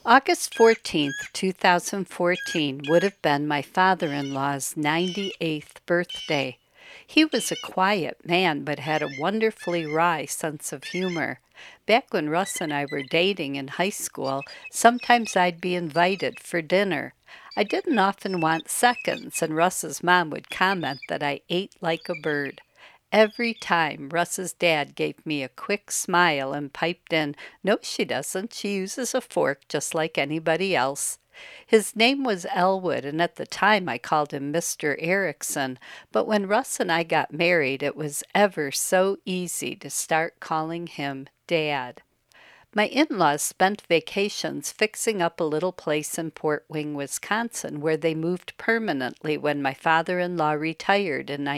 August 14th, 2014 would have been my father-in-law's 98th birthday. He was a quiet man but had a wonderfully wry sense of humor. Back when Russ and I were dating in high school, sometimes I'd be invited for dinner. I didn't often want seconds, and Russ's mom would comment that I ate like a bird. Every time Russ's dad gave me a quick smile and piped in, "No, she doesn't. She uses a fork just like anybody else." His name was Elwood, and at the time I called him Mr. Erickson, but when Russ and I got married, it was ever so easy to start calling him Dad. My in-laws spent vacations fixing up a little place in Port Wing, Wisconsin, where they moved permanently when my father-in-law retired in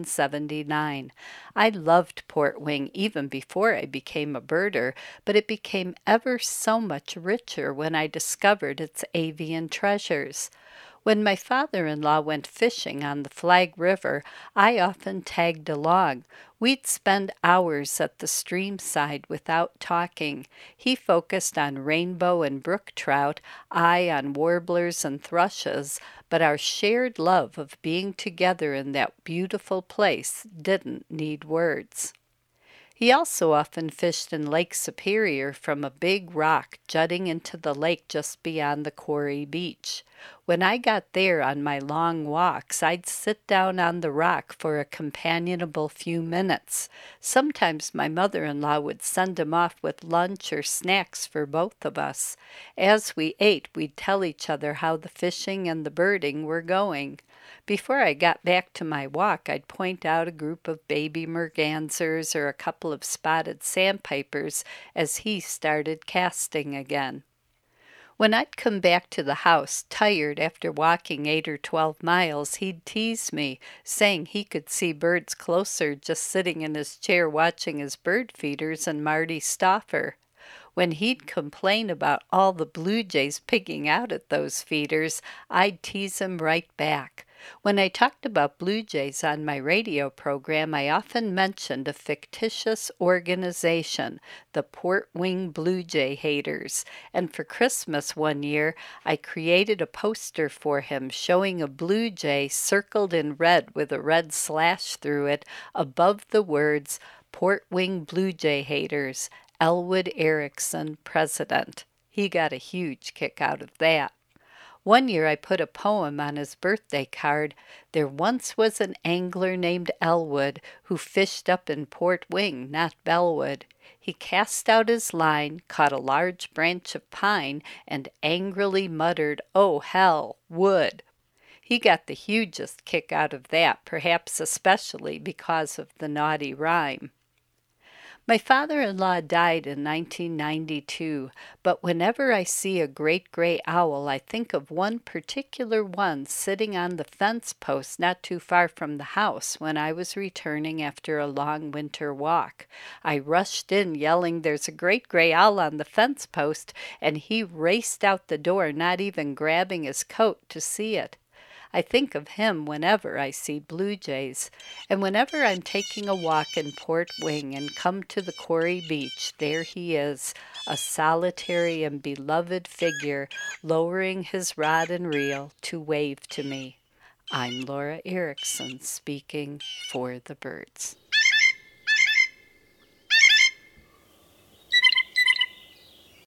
1979. I loved Port Wing even before I became a birder, but it became ever so much richer when I discovered its avian treasures. When my father-in-law went fishing on the Flag River, I often tagged along. We'd spend hours at the stream side without talking. He focused on rainbow and brook trout, I on warblers and thrushes, but our shared love of being together in that beautiful place didn't need words. He also often fished in Lake Superior from a big rock jutting into the lake just beyond the quarry beach. When I got there on my long walks, I'd sit down on the rock for a companionable few minutes. Sometimes my mother-in-law would send him off with lunch or snacks for both of us. As we ate, we'd tell each other how the fishing and the birding were going. Before I got back to my walk, I'd point out a group of baby mergansers or a couple of spotted sandpipers as he started casting again. When I'd come back to the house, tired after walking 8 or 12 miles, he'd tease me, saying he could see birds closer just sitting in his chair watching his bird feeders and Marty Stauffer. When he'd complain about all the blue jays picking out at those feeders, I'd tease him right back. When I talked about blue jays on my radio program, I often mentioned a fictitious organization, the Port Wing Blue Jay Haters, and for Christmas one year, I created a poster for him showing a blue jay circled in red with a red slash through it above the words, "Port Wing Blue Jay Haters, Elwood Erickson, President." He got a huge kick out of that. One year I put a poem on his birthday card. "There once was an angler named Elwood who fished up in Port Wing, not Bellwood. He cast out his line, caught a large branch of pine, and angrily muttered, 'Oh, hell, wood.'" He got the hugest kick out of that, perhaps especially because of the naughty rhyme. My father-in-law died in 1992, but whenever I see a great gray owl, I think of one particular one sitting on the fence post not too far from the house when I was returning after a long winter walk. I rushed in yelling, "There's a great gray owl on the fence post," and he raced out the door, not even grabbing his coat to see it. I think of him whenever I see blue jays, and whenever I'm taking a walk in Port Wing and come to the quarry beach, there he is, a solitary and beloved figure, lowering his rod and reel to wave to me. I'm Laura Erickson, speaking for the birds.